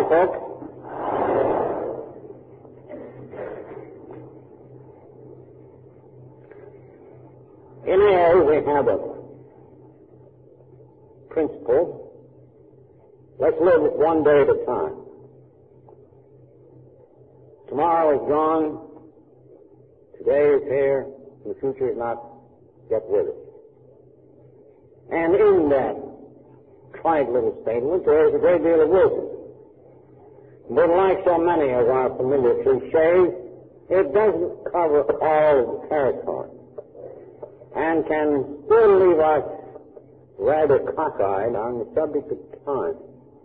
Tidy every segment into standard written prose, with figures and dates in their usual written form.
morning, folks. In AA, we have a principle. Let's live one day at a time. Tomorrow is gone. Today is here. And the future is not yet with us. And in that trite little statement, there is a great deal of wisdom. But like so many of our familiar cliches, it doesn't cover all of the territory and can still leave us rather cockeyed on the subject of time.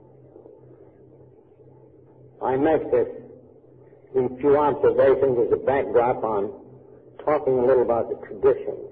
I make these few observations as a backdrop on talking a little about the traditions.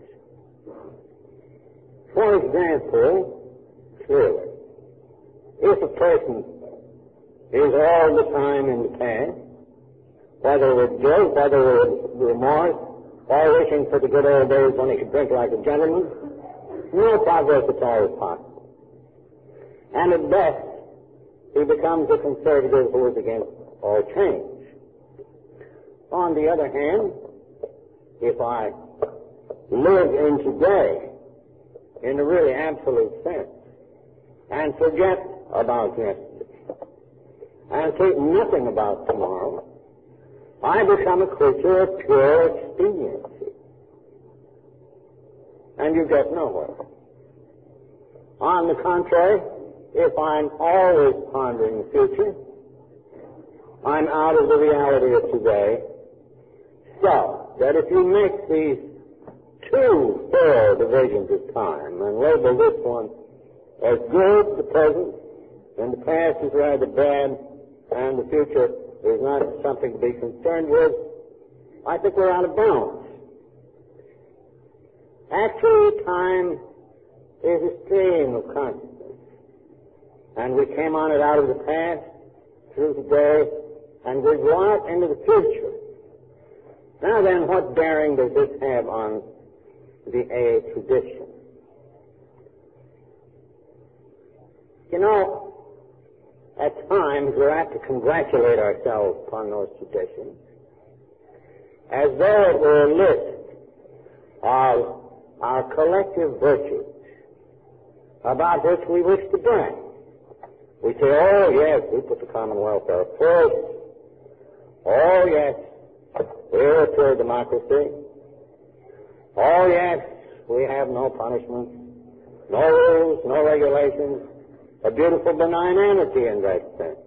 For example, clearly, if a person is all the time in the past, whether with guilt, whether with remorse, or wishing for the good old days when he could drink like a gentleman, no progress at all is possible. And at best, he becomes a conservative who is against all change. On the other hand, if I live in today in a really absolute sense and forget about yesterday and think nothing about tomorrow, I become a creature of pure expediency. And you get nowhere. On the contrary, if I'm always pondering the future, I'm out of the reality of today. So, that if you make these two fair divisions of time and label this one as good, the present, and the past is rather bad, and the future is not something to be concerned with, I think we're out of balance. Actually, time is a stream of consciousness. And we came on it out of the past, through today, and we go out into the future. Now then, what bearing does this have on the AA tradition? You know, at times we're apt to congratulate ourselves upon those traditions as though it were a list of our collective virtues about which we wish to brag. We say, oh yes, we put the common welfare first. Oh yes, we're a pure democracy. Oh yes, we have no punishment, no rules, no regulations, a beautiful benignity in that sense.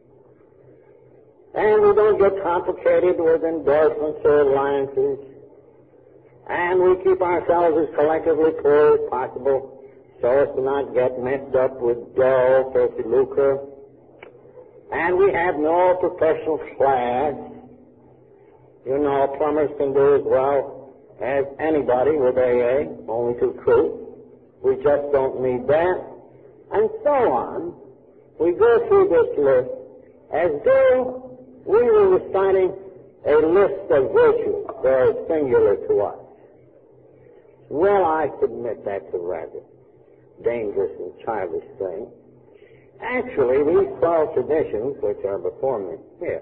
And we don't get complicated with endorsements or alliances. And we keep ourselves as collectively poor as possible so as to not get messed up with dull, filthy lucre. And we have no professional class. You know, plumbers can do as well as anybody with AA, only to truth. We just don't need that. And so on. We go through this list as though we were reciting a list of virtues that are singular to us. Well, I submit that's a rather dangerous and childish thing. Actually, these 12 traditions, which are before me here,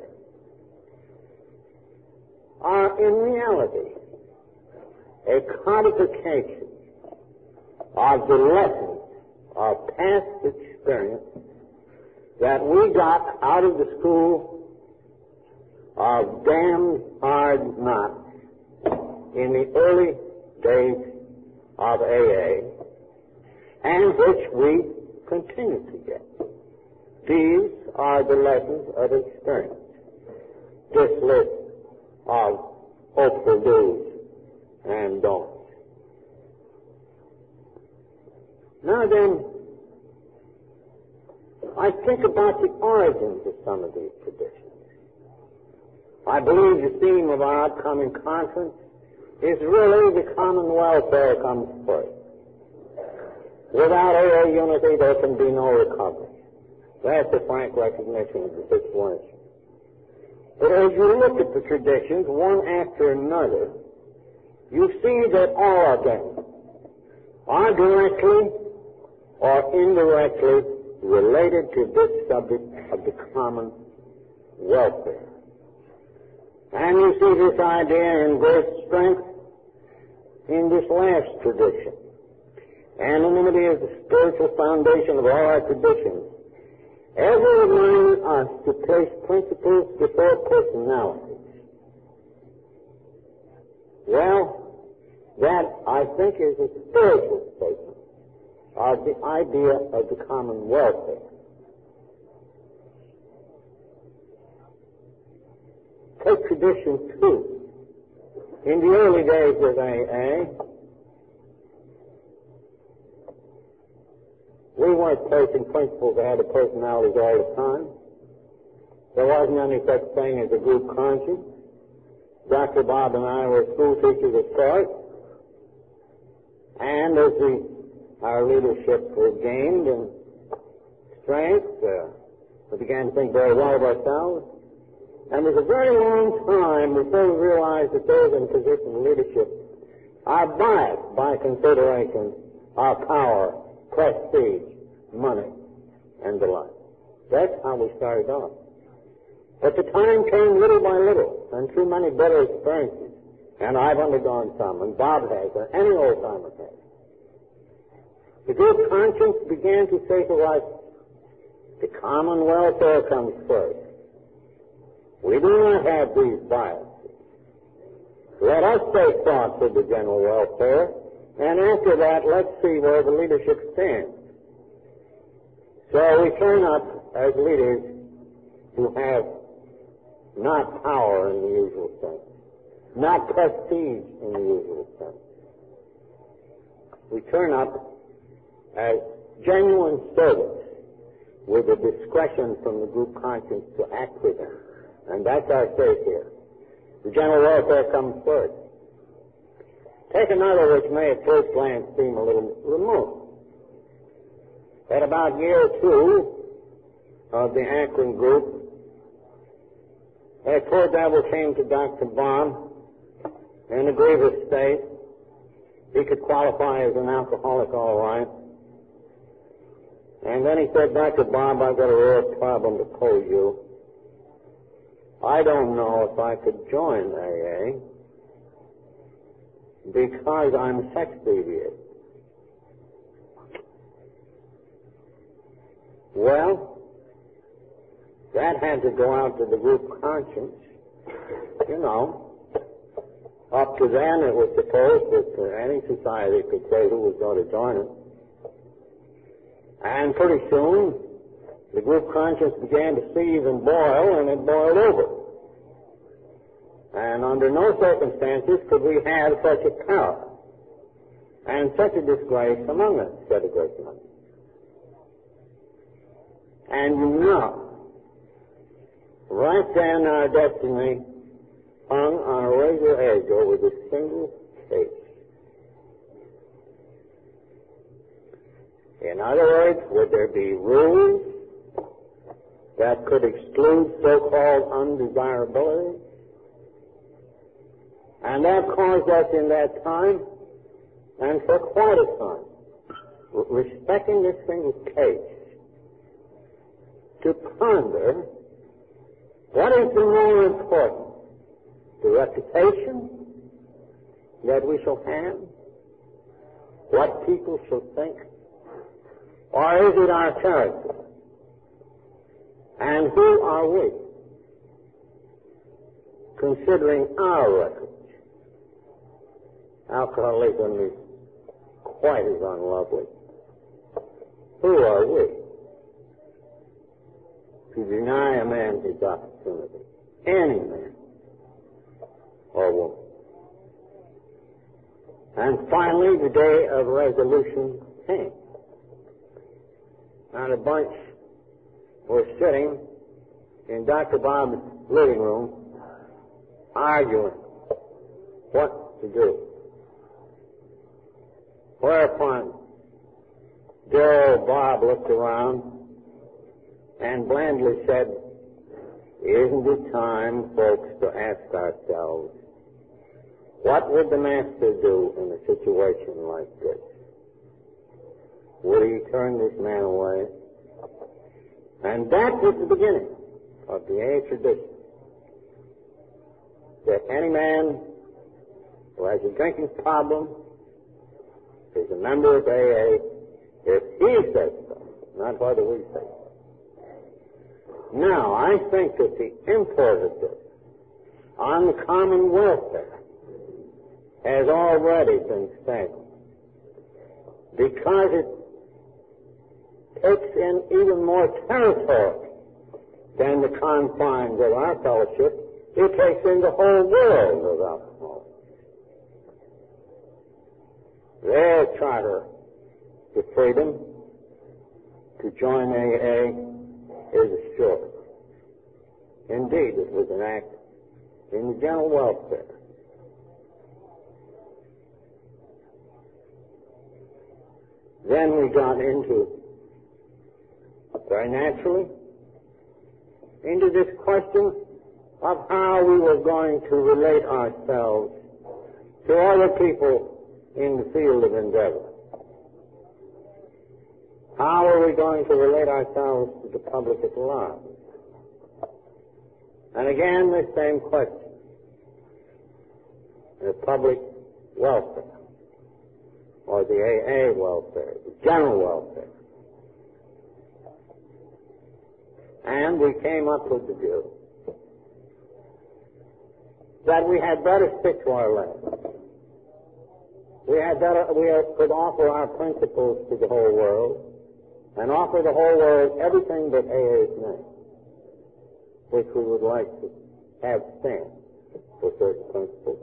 are in reality a codification of the lessons of past experience that we got out of the school of damned hard knocks in the early days of AA, and which we continue to get. These are the lessons of experience. This list of hopeful do's and don'ts. Now then, I think about the origins of some of these traditions. I believe the theme of our upcoming conference is really the common welfare comes first. Without AA unity, there can be no recovery. That's a frank recognition of the situation. But as you look at the traditions, one after another, you see that all of them are directly or indirectly related to this subject of the common welfare. And you see this idea in great strength in this last tradition. Anonymity is the spiritual foundation of all our traditions, ever reminding us to place principles before personalities. Well, that, I think, is a spiritual statement of the idea of the common welfare. Take tradition 2. In the early days of AA, we weren't placing principles that had the personalities all the time. There wasn't any such thing as a group conscience. Dr. Bob and I were school teachers at start, and as our leadership was gained in strength, we began to think very well of ourselves. And it was a very long time before we realized that those in position of leadership are biased by consideration of power, prestige, money, and the like. That's how we started off. But the time came little by little, and through many bitter experiences, and I've undergone some, and Bob has, or any old-timer has. The group conscience began to say to us, the common welfare comes first. We do not have these biases. Let us take thought for the general welfare, and after that, let's see where the leadership stands. So we turn up as leaders who have not power in the usual sense, not prestige in the usual sense. We turn up as genuine servants with the discretion from the group conscience to act with them. And that's our faith here. The general welfare comes first. Take another which may at first glance seem a little remote. At about year 2 of the Akron group, a poor devil came to Dr. Bob in a grievous state. He could qualify as an alcoholic all right. And then he said, Dr. Bob, I've got a real problem to pose you. I don't know if I could join AA because I'm sex deviant. Well, that had to go out to the group conscience. You know, up to then it was supposed that any society could say who was going to join it. And pretty soon, the group conscience began to seethe and boil, and it boiled over. And under no circumstances could we have such a power and such a disgrace among us, said a great man. And you know, right then our destiny hung on a razor edge over this single case. In other words, would there be rules that could exclude so-called undesirability? And that caused us in that time, and for quite a time, respecting this single case, to ponder what is the more important, the reputation that we shall have, what people shall think, or is it our character? And who are we? Considering our record, alcoholism is quite as unlovely. Who are we to deny a man his opportunity? Any man or woman. And finally, the day of resolution came. And a bunch were sitting in Dr. Bob's living room arguing what to do. Whereupon, dear old Bob looked around and blandly said, isn't it time, folks, to ask ourselves, what would the master do in a situation like this? Would he turn this man away? And that was the beginning of the AA tradition. That any man who has a drinking problem is a member of AA if he says so, not whether we say so. Now, I think that the import of this on the common welfare has already been established, because it takes in even more territory than the confines of our fellowship. It takes in the whole world of alcohol. Their charter to freedom to join AA is assured. Indeed, it was an act in the general welfare. Then we got into, very naturally, into this question of how we were going to relate ourselves to other people in the field of endeavor. How are we going to relate ourselves to the public at large? And again, the same question. The public welfare, or the AA welfare, the general welfare. And we came up with the view that we had better stick to our lane. We could offer our principles to the whole world and offer the whole world everything but AA's name, which we would like to have stand for certain principles.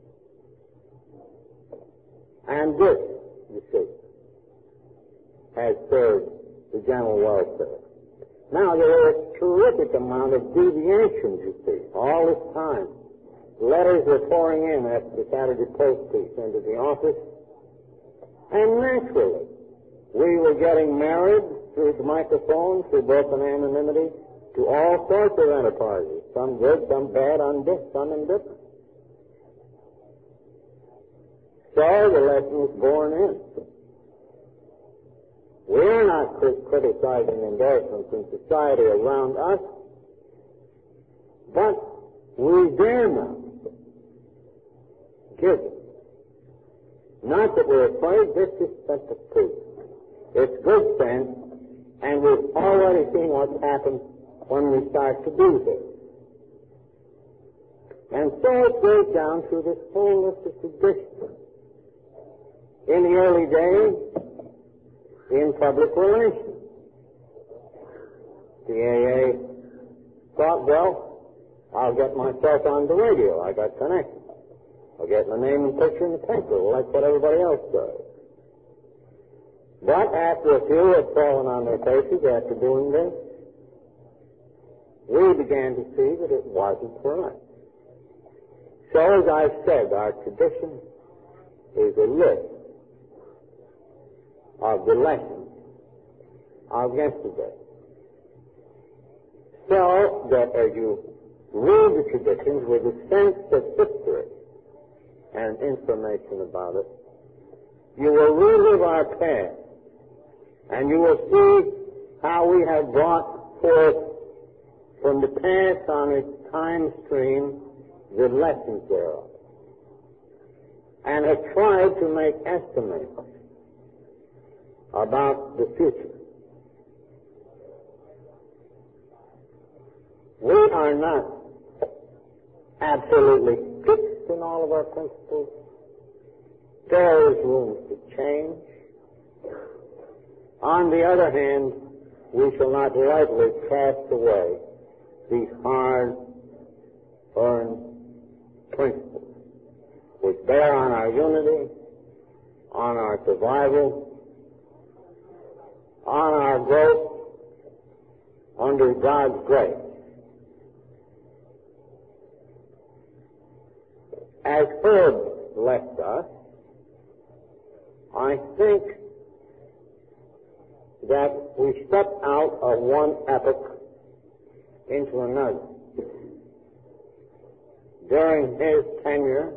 And this, you see, has served the general welfare. Now, there is a terrific amount of deviations, you see, all this time. Letters were pouring in after the Saturday Post piece into the office. And naturally, we were getting married through the microphone, through broken anonymity, to all sorts of enterprises, some good, some bad, some indifferent. So the lesson was born in. We're not criticizing endorsements in society around us, but we dare not give it. Not that we're afraid, this is such a truth. It's good sense, and we've already seen what's happened when we start to do this. And so it goes down through this whole list of traditions. In the early days, in public relations, the AA thought, well, I'll get myself on the radio. I got connected. I'll get my name and picture in the paper, like what everybody else does. But after a few had fallen on their faces after doing this, we began to see that it wasn't for us. So, as I said, our tradition is a list of the lessons of yesterday. So that as you read the traditions with a sense of history and information about it, you will relive our past, and you will see how we have brought forth from the past on its time stream the lessons thereof, and have tried to make estimates about the future. We are not absolutely fixed in all of our principles. There is room to change. On the other hand, we shall not lightly cast away these hard-earned principles which bear on our unity, on our survival, on our growth under God's grace. As Herb left us, I think that we step out of one epoch into another. During his tenure,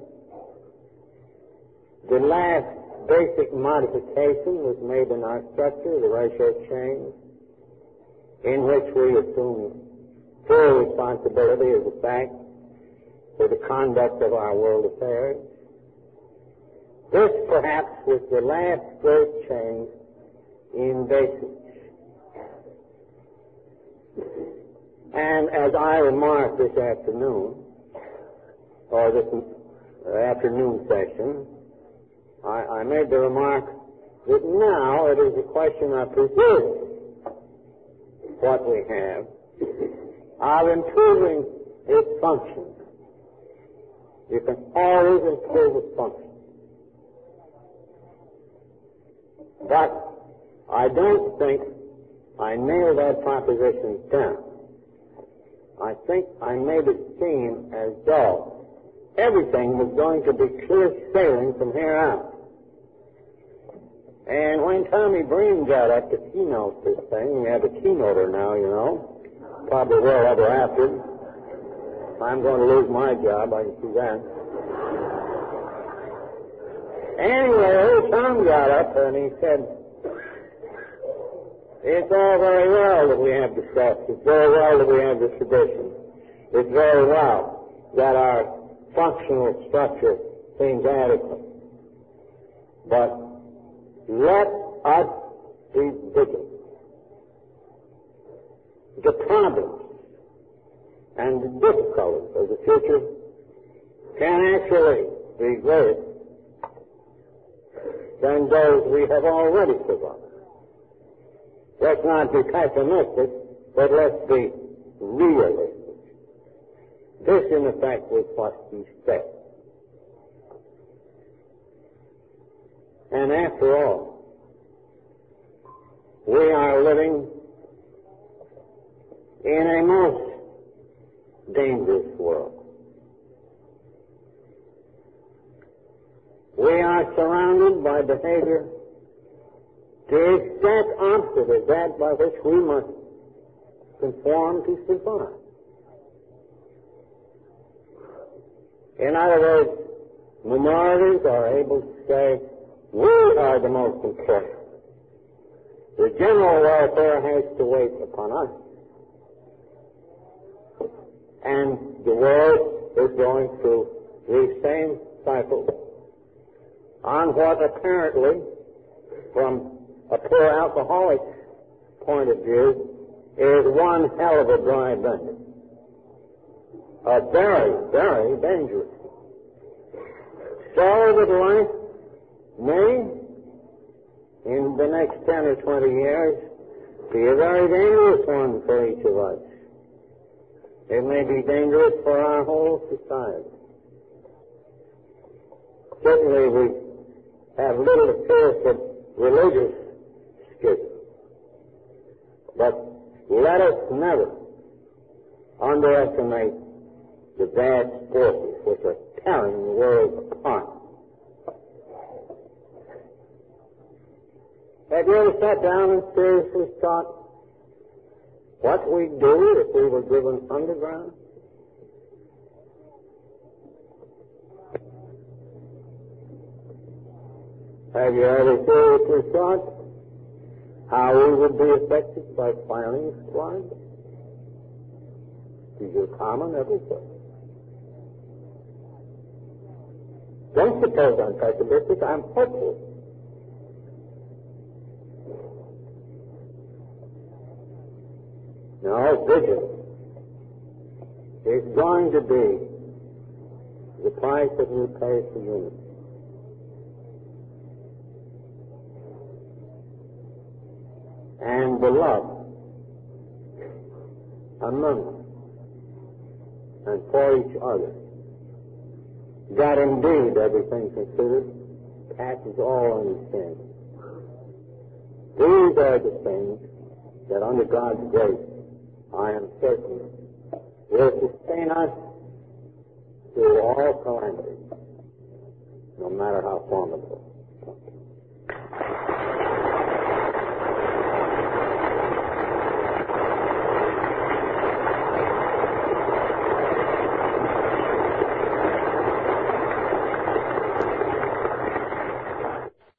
the last basic modification was made in our structure, the ratio change. in which we assume full responsibility as a fact for the conduct of our world affairs. This, perhaps, was the last great change in basics. And as I remarked this afternoon, or this afternoon session, I made the remark that now it is a question of preserving what we have, of improving its function. You can always improve its function. But I don't think I nailed that proposition down. I think I made it seem as though everything was going to be clear sailing from here out. And when Tommy Breen got up to keynote this thing, we have a keynoter now, you know, probably will ever after. I'm going to lose my job, I can see that. Anyway, Tom got up and he said, it's all very well that we have the stuff. It's very well that we have the tradition. It's very well that our functional structure seems adequate. But let us be vigilant. The problems and the difficulties of the future can actually be greater than those we have already survived. Let's not be pessimistic, but let's be realistic. This, in effect, was what he said. And after all, we are living in a most dangerous world. We are surrounded by behavior the exact opposite of that by which we must conform to survive. In other words, minorities are able to say, we are the most important. The general welfare has to wait upon us. And the world is going through these same cycles on what apparently, from a poor alcoholic's point of view, is one hell of a dry bender. A very, very dangerous. So that life may, in the next 10 or 20 years, be a very dangerous one for each of us. It may be dangerous for our whole society. Certainly we have little to fear from religious schism. But let us never underestimate the vast forces which are tearing the world apart. Have you ever sat down and seriously thought what we'd do if we were driven underground? Have you ever seriously thought how we would be affected by firing squads? These are common everywhere. Don't suppose I'm pessimistic, I'm hopeful. No, vigilance is going to be the price that we pay for unity. And the love among us and for each other, that indeed, everything considered, passes all understanding. These are the things that under God's grace, I am certain, will sustain us through all calamities, no matter how formidable.